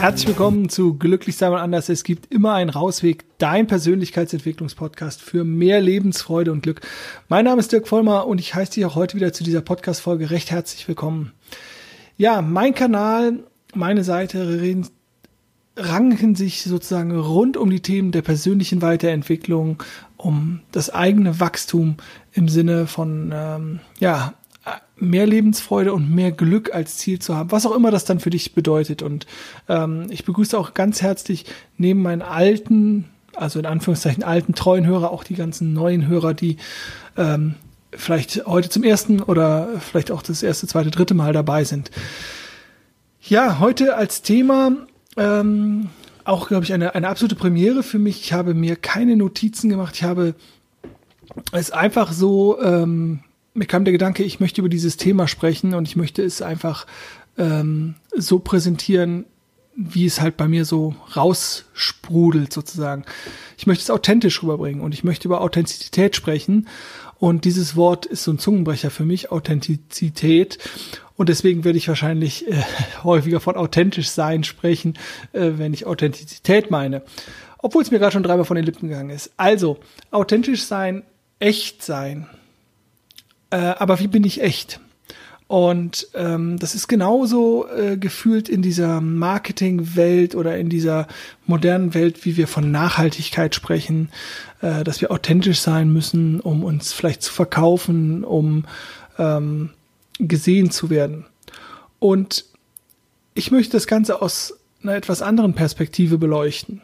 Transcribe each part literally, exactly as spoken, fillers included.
Herzlich willkommen zu Glücklich sein mal anders. Es gibt immer einen Rausweg, dein Persönlichkeitsentwicklungspodcast für mehr Lebensfreude und Glück. Mein Name ist Dirk Vollmer und ich heiße dich auch heute wieder zu dieser Podcast-Folge recht herzlich willkommen. Ja, mein Kanal, meine Seite reden, ranken sich sozusagen rund um die Themen der persönlichen Weiterentwicklung, um das eigene Wachstum im Sinne von, ähm, ja, mehr Lebensfreude und mehr Glück als Ziel zu haben, was auch immer das dann für dich bedeutet. Und ähm, ich begrüße auch ganz herzlich neben meinen alten, also in Anführungszeichen alten, treuen Hörer, auch die ganzen neuen Hörer, die ähm, vielleicht heute zum ersten oder vielleicht auch das erste, zweite, dritte Mal dabei sind. Ja, heute als Thema ähm, auch, glaube ich, eine, eine absolute Premiere für mich. Ich habe mir keine Notizen gemacht. Ich habe es einfach so... Ähm, Mir kam der Gedanke, ich möchte über dieses Thema sprechen und ich möchte es einfach ähm, so präsentieren, wie es halt bei mir so raussprudelt sozusagen. Ich möchte es authentisch rüberbringen und ich möchte über Authentizität sprechen. Und dieses Wort ist so ein Zungenbrecher für mich, Authentizität. Und deswegen werde ich wahrscheinlich äh, häufiger von authentisch sein sprechen, äh, wenn ich Authentizität meine. Obwohl es mir gerade schon dreimal von den Lippen gegangen ist. Also, authentisch sein, echt sein. Äh, aber wie bin ich echt? Und ähm, das ist genauso äh, gefühlt in dieser Marketingwelt oder in dieser modernen Welt, wie wir von Nachhaltigkeit sprechen, äh, dass wir authentisch sein müssen, um uns vielleicht zu verkaufen, um ähm, gesehen zu werden. Und ich möchte das Ganze aus einer etwas anderen Perspektive beleuchten.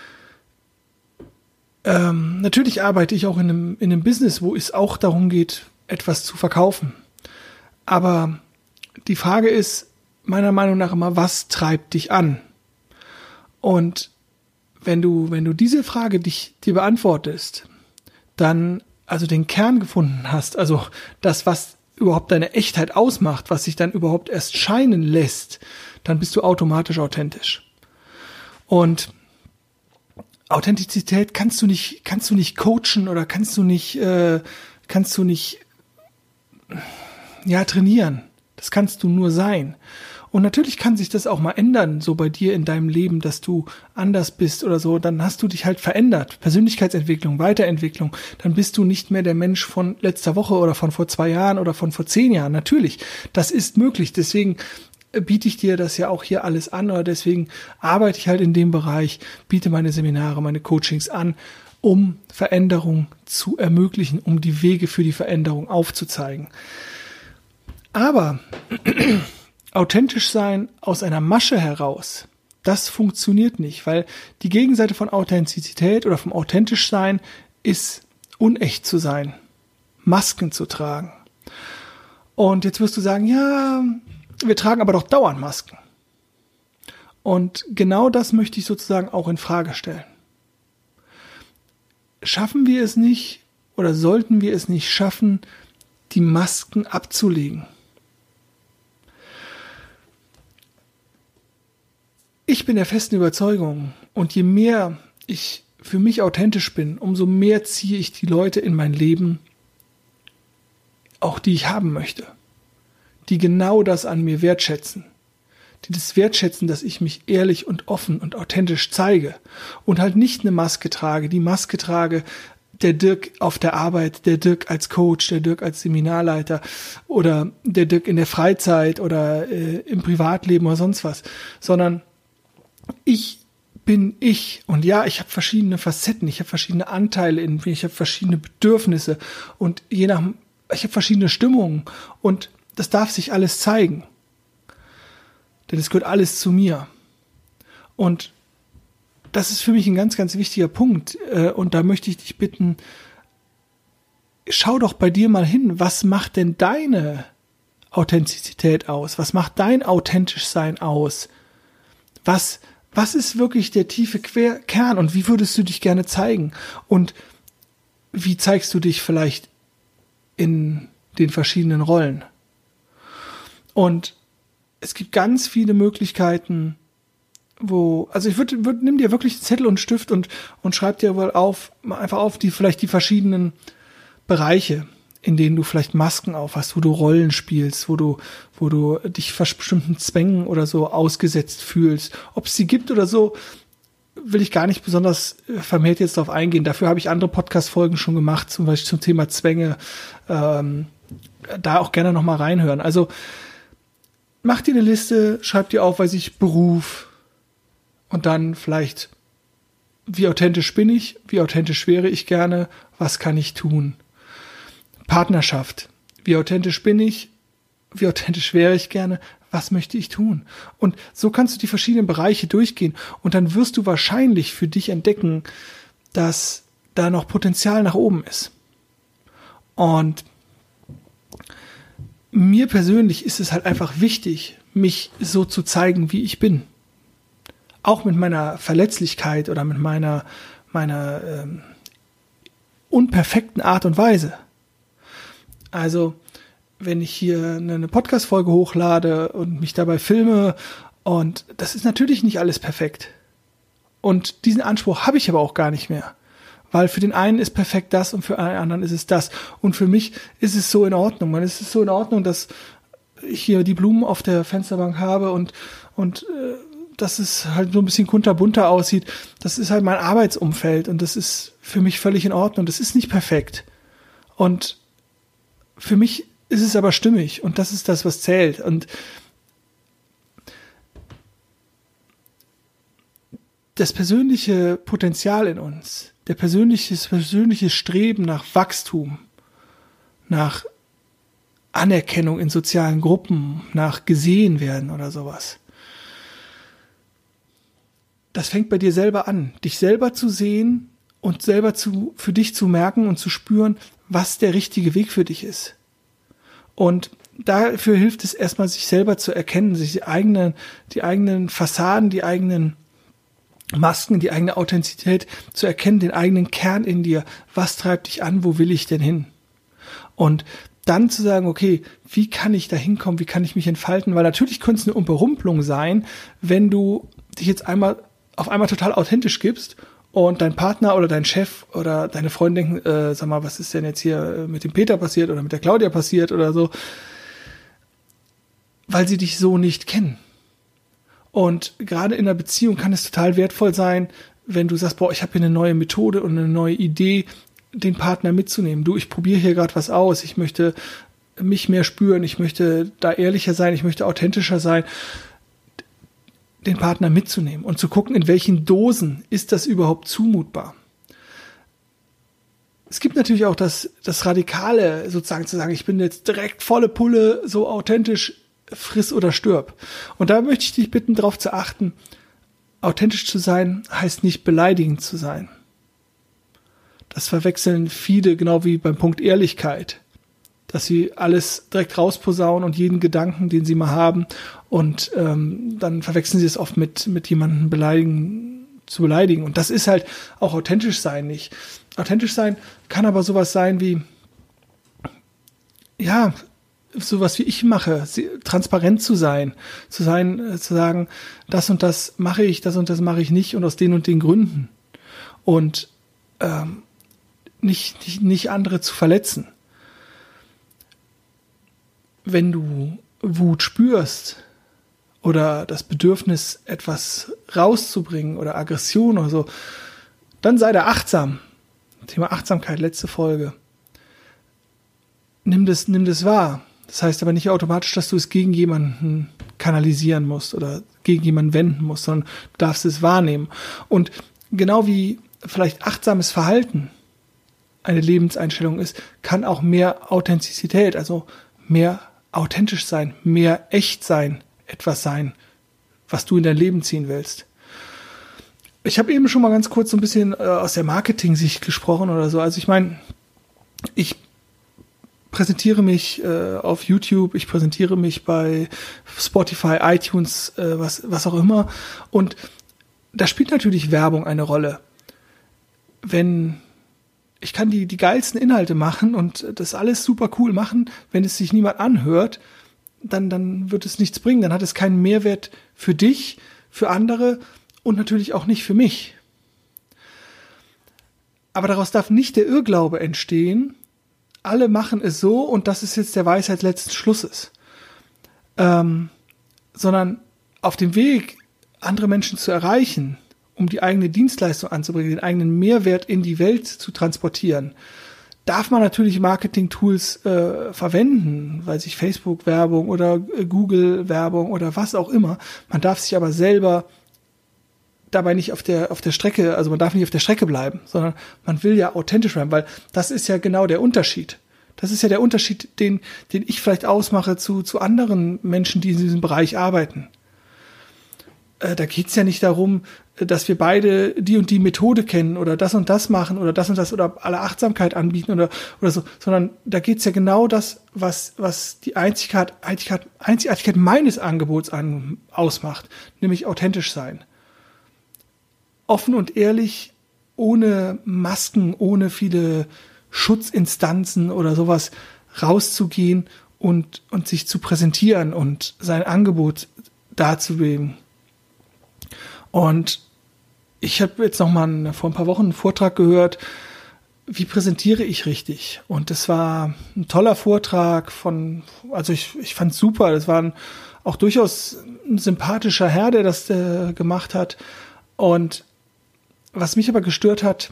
Ähm, natürlich arbeite ich auch in einem, in einem Business, wo es auch darum geht, etwas zu verkaufen. Aber die Frage ist meiner Meinung nach immer, was treibt dich an? Und wenn du, wenn du diese Frage dich, dir beantwortest, dann also den Kern gefunden hast, also das, was überhaupt deine Echtheit ausmacht, was sich dann überhaupt erst scheinen lässt, dann bist du automatisch authentisch. Und Authentizität kannst du nicht, kannst du nicht coachen oder kannst du nicht, äh, kannst du nicht ja, trainieren. Das kannst du nur sein. Und natürlich kann sich das auch mal ändern, so bei dir in deinem Leben, dass du anders bist oder so. Dann hast du dich halt verändert. Persönlichkeitsentwicklung, Weiterentwicklung. Dann bist du nicht mehr der Mensch von letzter Woche oder von vor zwei Jahren oder von vor zehn Jahren. Natürlich, das ist möglich. Deswegen biete ich dir das ja auch hier alles an oder deswegen arbeite ich halt in dem Bereich, biete meine Seminare, meine Coachings an, um Veränderung zu ermöglichen, um die Wege für die Veränderung aufzuzeigen. Aber authentisch sein aus einer Masche heraus, das funktioniert nicht, weil die Gegenseite von Authentizität oder vom authentisch sein ist unecht zu sein, Masken zu tragen. Und jetzt wirst du sagen, ja, wir tragen aber doch dauernd Masken. Und genau das möchte ich sozusagen auch in Frage stellen. Schaffen wir es nicht oder sollten wir es nicht schaffen, die Masken abzulegen? Ich bin der festen Überzeugung, und je mehr ich für mich authentisch bin, umso mehr ziehe ich die Leute in mein Leben, auch die ich haben möchte, die genau das an mir wertschätzen. Die das wertschätzen, dass ich mich ehrlich und offen und authentisch zeige und halt nicht eine Maske trage, die Maske trage, der Dirk auf der Arbeit, der Dirk als Coach, der Dirk als Seminarleiter oder der Dirk in der Freizeit oder äh, im Privatleben oder sonst was, sondern ich bin ich und ja, ich habe verschiedene Facetten, ich habe verschiedene Anteile in mir, ich habe verschiedene Bedürfnisse und je nach, ich habe verschiedene Stimmungen und das darf sich alles zeigen. Denn es gehört alles zu mir. Und das ist für mich ein ganz, ganz wichtiger Punkt. Und da möchte ich dich bitten, schau doch bei dir mal hin, was macht denn deine Authentizität aus? Was macht dein Authentischsein aus? Was, was ist wirklich der tiefe Quer- Kern und wie würdest du dich gerne zeigen? Und wie zeigst du dich vielleicht in den verschiedenen Rollen? Und es gibt ganz viele Möglichkeiten, wo, also ich würde, würd, nimm dir wirklich einen Zettel und einen Stift und, und schreib dir wohl auf, einfach auf die, vielleicht die verschiedenen Bereiche, in denen du vielleicht Masken aufhast, wo du Rollen spielst, wo du, wo du dich bestimmten Zwängen oder so ausgesetzt fühlst. Ob es sie gibt oder so, will ich gar nicht besonders vermehrt jetzt darauf eingehen. Dafür habe ich andere Podcast-Folgen schon gemacht, zum Beispiel zum Thema Zwänge. Ähm, da auch gerne nochmal reinhören. Also mach dir eine Liste, schreib dir auf, weiß ich, Beruf und dann vielleicht, wie authentisch bin ich, wie authentisch wäre ich gerne, was kann ich tun? Partnerschaft, wie authentisch bin ich, wie authentisch wäre ich gerne, was möchte ich tun? Und so kannst du die verschiedenen Bereiche durchgehen und dann wirst du wahrscheinlich für dich entdecken, dass da noch Potenzial nach oben ist. Und mir persönlich ist es halt einfach wichtig, mich so zu zeigen, wie ich bin. Auch mit meiner Verletzlichkeit oder mit meiner, meiner ähm, unperfekten Art und Weise. Also, wenn ich hier eine Podcast-Folge hochlade und mich dabei filme, und das ist natürlich nicht alles perfekt. Und diesen Anspruch habe ich aber auch gar nicht mehr. Weil für den einen ist perfekt das und für einen anderen ist es das. Und für mich ist es so in Ordnung. Man, es ist so in Ordnung, dass ich hier die Blumen auf der Fensterbank habe und, und äh, dass es halt so ein bisschen kunterbunter aussieht. Das ist halt mein Arbeitsumfeld und das ist für mich völlig in Ordnung. Das ist nicht perfekt. Und für mich ist es aber stimmig und das ist das, was zählt. Und das persönliche Potenzial in uns, der persönliche, das persönliche Streben nach Wachstum, nach Anerkennung in sozialen Gruppen, nach gesehen werden oder sowas. Das fängt bei dir selber an, dich selber zu sehen und selber zu, für dich zu merken und zu spüren, was der richtige Weg für dich ist. Und dafür hilft es erstmal, sich selber zu erkennen, sich die eigenen, die eigenen Fassaden, die eigenen Masken, die eigene Authentizität zu erkennen, den eigenen Kern in dir. Was treibt dich an? Wo will ich denn hin? Und dann zu sagen, okay, wie kann ich da hinkommen? Wie kann ich mich entfalten? Weil natürlich könnte es eine Überrumpelung sein, wenn du dich jetzt einmal auf einmal total authentisch gibst und dein Partner oder dein Chef oder deine Freundin denken, äh, sag mal, was ist denn jetzt hier mit dem Peter passiert oder mit der Claudia passiert oder so, weil sie dich so nicht kennen. Und gerade in einer Beziehung kann es total wertvoll sein, wenn du sagst, boah, ich habe hier eine neue Methode und eine neue Idee, den Partner mitzunehmen. Du, ich probiere hier gerade was aus, ich möchte mich mehr spüren, ich möchte da ehrlicher sein, ich möchte authentischer sein, den Partner mitzunehmen und zu gucken, in welchen Dosen ist das überhaupt zumutbar. Es gibt natürlich auch das, das Radikale, sozusagen zu sagen, ich bin jetzt direkt volle Pulle, so authentisch, friss oder stirb. Und da möchte ich dich bitten, darauf zu achten, authentisch zu sein heißt nicht beleidigend zu sein. Das verwechseln viele, genau wie beim Punkt Ehrlichkeit, dass sie alles direkt rausposaunen und jeden Gedanken, den sie mal haben, und ähm, dann verwechseln sie es oft mit mit jemandem beleidigen zu beleidigen. Und das ist halt auch authentisch sein nicht. Authentisch sein kann aber sowas sein wie, ja, sowas wie ich mache, transparent zu sein, zu sein, äh, zu sagen, das und das mache ich, das und das mache ich nicht und aus den und den Gründen. Und ähm, nicht, nicht, nicht andere zu verletzen. Wenn du Wut spürst oder das Bedürfnis, etwas rauszubringen oder Aggression oder so, dann sei da achtsam. Thema Achtsamkeit, letzte Folge. Nimm das, nimm das wahr. Das heißt aber nicht automatisch, dass du es gegen jemanden kanalisieren musst oder gegen jemanden wenden musst, sondern du darfst es wahrnehmen. Und genau wie vielleicht achtsames Verhalten eine Lebenseinstellung ist, kann auch mehr Authentizität, also mehr authentisch sein, mehr echt sein, etwas sein, was du in dein Leben ziehen willst. Ich habe eben schon mal ganz kurz so ein bisschen äh, aus der Marketing-Sicht gesprochen oder so. Also ich meine, ich präsentiere mich äh, auf YouTube, ich präsentiere mich bei Spotify, iTunes, äh, was, was auch immer. Und da spielt natürlich Werbung eine Rolle. Wenn ich kann die, die geilsten Inhalte machen und das alles super cool machen, wenn es sich niemand anhört, dann, dann wird es nichts bringen. Dann hat es keinen Mehrwert für dich, für andere und natürlich auch nicht für mich. Aber daraus darf nicht der Irrglaube entstehen, alle machen es so und das ist jetzt der Weisheit letzten Schlusses. Ähm, sondern auf dem Weg, andere Menschen zu erreichen, um die eigene Dienstleistung anzubringen, den eigenen Mehrwert in die Welt zu transportieren, darf man natürlich Marketing-Tools äh, verwenden, weil sich Facebook-Werbung oder äh, Google-Werbung oder was auch immer. Man darf sich aber selber dabei nicht auf der auf der Strecke, also man darf nicht auf der Strecke bleiben, sondern man will ja authentisch bleiben, weil das ist ja genau der Unterschied. Das ist ja der Unterschied, den den ich vielleicht ausmache zu zu anderen Menschen, die in diesem Bereich arbeiten. Äh, da geht's ja nicht darum, dass wir beide die und die Methode kennen oder das und das machen oder das und das oder alle Achtsamkeit anbieten oder oder so, sondern da geht's ja genau das, was was die Einzigkeit, Einzigkeit, Einzigartigkeit meines Angebots an, ausmacht, nämlich authentisch sein. Offen und ehrlich, ohne Masken, ohne viele Schutzinstanzen oder sowas rauszugehen und, und sich zu präsentieren und sein Angebot darzulegen. Und ich habe jetzt noch mal vor ein paar Wochen einen Vortrag gehört, wie präsentiere ich richtig? Und das war ein toller Vortrag von, also ich, ich fand es super, das war ein, auch durchaus ein sympathischer Herr, der das äh, gemacht hat. Und was mich aber gestört hat,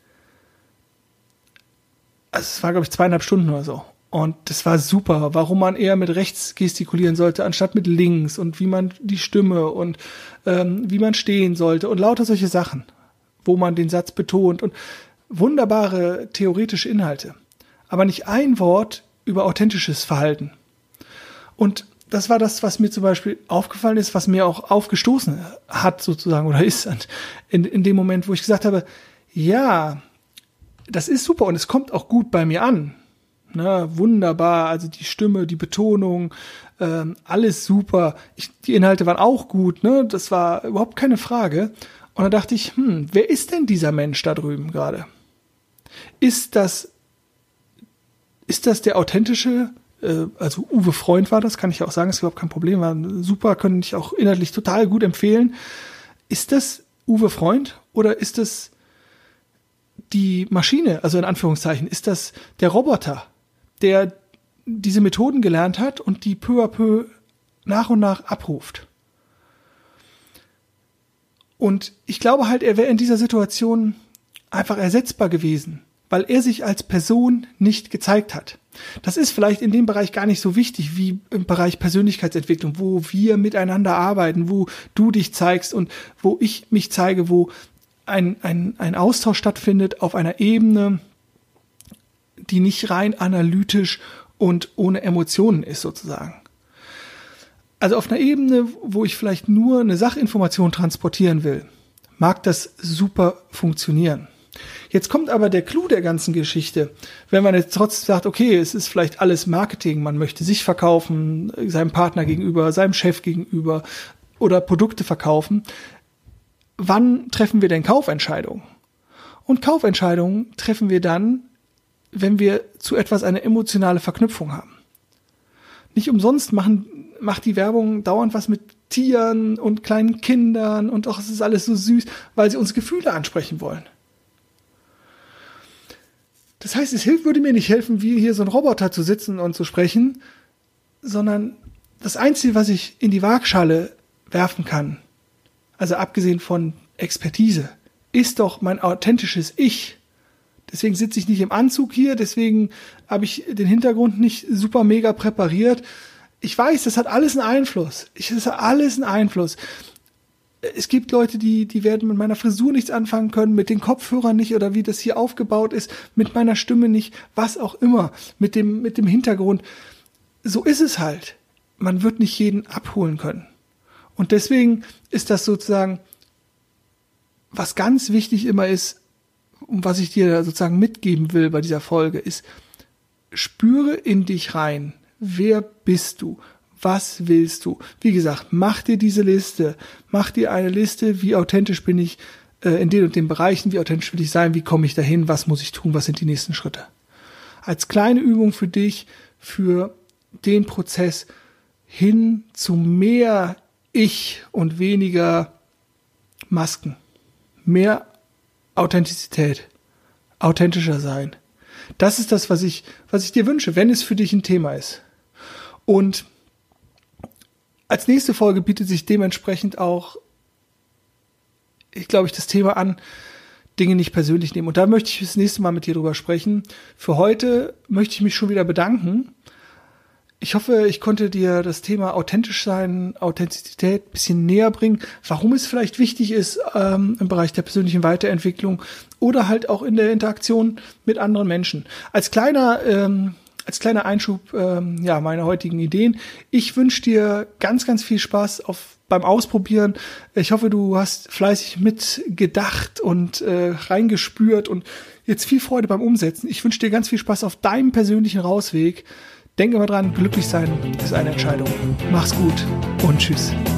also es war, glaube ich, zweieinhalb Stunden oder so. Und das war super, warum man eher mit rechts gestikulieren sollte, anstatt mit links und wie man die Stimme und ähm, wie man stehen sollte und lauter solche Sachen, wo man den Satz betont und wunderbare theoretische Inhalte. Aber nicht ein Wort über authentisches Verhalten. Und das war das, was mir zum Beispiel aufgefallen ist, was mir auch aufgestoßen hat sozusagen oder ist in, in dem Moment, wo ich gesagt habe, ja, das ist super und es kommt auch gut bei mir an. Na, wunderbar, also die Stimme, die Betonung, ähm, alles super. Ich, die Inhalte waren auch gut, ne? Das war überhaupt keine Frage. Und dann dachte ich, hm, wer ist denn dieser Mensch da drüben gerade? Ist das, ist das der authentische, äh, also Uwe Freund war das, kann ich auch sagen, ist überhaupt kein Problem, war super, können ich auch inhaltlich total gut empfehlen. Ist das Uwe Freund oder ist das die Maschine, also in Anführungszeichen, ist das der Roboter, der diese Methoden gelernt hat und die peu à peu nach und nach abruft? Und ich glaube halt, er wäre in dieser Situation einfach ersetzbar gewesen, weil er sich als Person nicht gezeigt hat. Das ist vielleicht in dem Bereich gar nicht so wichtig wie im Bereich Persönlichkeitsentwicklung, wo wir miteinander arbeiten, wo du dich zeigst und wo ich mich zeige, wo ein, ein, ein Austausch stattfindet auf einer Ebene, die nicht rein analytisch und ohne Emotionen ist sozusagen. Also auf einer Ebene, wo ich vielleicht nur eine Sachinformation transportieren will, mag das super funktionieren. Jetzt kommt aber der Clou der ganzen Geschichte. Wenn man jetzt trotzdem sagt, okay, es ist vielleicht alles Marketing, man möchte sich verkaufen, seinem Partner gegenüber, seinem Chef gegenüber oder Produkte verkaufen, wann treffen wir denn Kaufentscheidungen? Und Kaufentscheidungen treffen wir dann, wenn wir zu etwas eine emotionale Verknüpfung haben. Nicht umsonst machen, macht die Werbung dauernd was mit Tieren und kleinen Kindern und auch es ist alles so süß, weil sie uns Gefühle ansprechen wollen. Das heißt, es hilft, würde mir nicht helfen, wie hier so ein Roboter zu sitzen und zu sprechen, sondern das Einzige, was ich in die Waagschale werfen kann, also abgesehen von Expertise, ist doch mein authentisches Ich. Deswegen sitze ich nicht im Anzug hier, deswegen habe ich den Hintergrund nicht super mega präpariert. Ich weiß, das hat alles einen Einfluss. Ich, das hat alles einen Einfluss. Es gibt Leute, die, die werden mit meiner Frisur nichts anfangen können, mit den Kopfhörern nicht oder wie das hier aufgebaut ist, mit meiner Stimme nicht, was auch immer, mit dem, mit dem Hintergrund. So ist es halt. Man wird nicht jeden abholen können. Und deswegen ist das sozusagen, was ganz wichtig immer ist, und was ich dir sozusagen mitgeben will bei dieser Folge, ist, spüre in dich rein. Wer bist du? Was willst du? Wie gesagt, mach dir diese Liste. Mach dir eine Liste, wie authentisch bin ich äh, in den und den Bereichen, wie authentisch will ich sein, wie komme ich dahin, was muss ich tun, was sind die nächsten Schritte. Als kleine Übung für dich, für den Prozess hin zu mehr Ich und weniger Masken. Mehr Authentizität, authentischer sein. Das ist das, was ich, was ich dir wünsche, wenn es für dich ein Thema ist. Und als nächste Folge bietet sich dementsprechend auch, ich glaube ich, das Thema an, Dinge nicht persönlich nehmen. Und da möchte ich das nächste Mal mit dir drüber sprechen. Für heute möchte ich mich schon wieder bedanken. Ich hoffe, ich konnte dir das Thema authentisch sein, Authentizität ein bisschen näher bringen, warum es vielleicht wichtig ist ähm, im Bereich der persönlichen Weiterentwicklung oder halt auch in der Interaktion mit anderen Menschen. Als kleiner ähm, als kleiner Einschub ähm, ja meine heutigen Ideen. Ich wünsche dir ganz, ganz viel Spaß auf beim Ausprobieren. Ich hoffe, du hast fleißig mitgedacht und äh, reingespürt und jetzt viel Freude beim Umsetzen. Ich wünsche dir ganz viel Spaß auf deinem persönlichen Rausweg. Denk immer dran, glücklich sein ist eine Entscheidung. Mach's gut und tschüss.